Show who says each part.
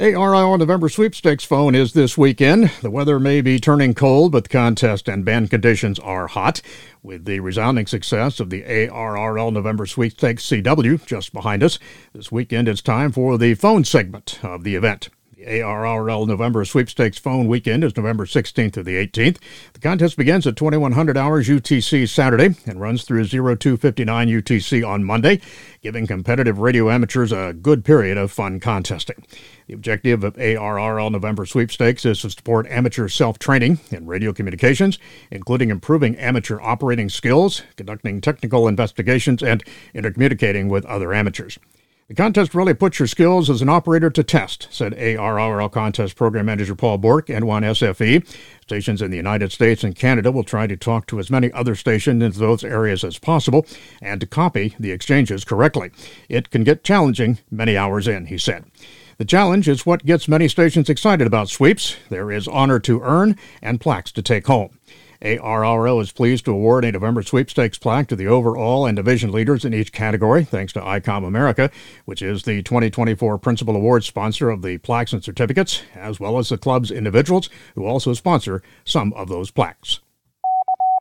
Speaker 1: ARRL November Sweepstakes phone is this weekend. The weather may be turning cold, but the contest and band conditions are hot. With the resounding success of the ARRL November Sweepstakes CW just behind us, this weekend it's time for the phone segment of the event. The ARRL November Sweepstakes phone weekend is November 16th to the 18th. The contest begins at 2100 hours UTC Saturday and runs through 0259 UTC on Monday, giving competitive radio amateurs a good period of fun contesting. The objective of ARRL November Sweepstakes is to support amateur self-training in radio communications, including improving amateur operating skills, conducting technical investigations, and intercommunicating with other amateurs. The contest really puts your skills as an operator to test, said ARRL Contest Program Manager Paul Bork, N1SFE. Stations in the United States and Canada will try to talk to as many other stations in those areas as possible and to copy the exchanges correctly. It can get challenging many hours in, he said. The challenge is what gets many stations excited about sweeps. There is honor to earn and plaques to take home. ARRL is pleased to award a November Sweepstakes plaque to the overall and division leaders in each category, thanks to ICOM America, which is the 2024 principal award sponsor of the plaques and certificates, as well as the club's individuals who also sponsor some of those plaques.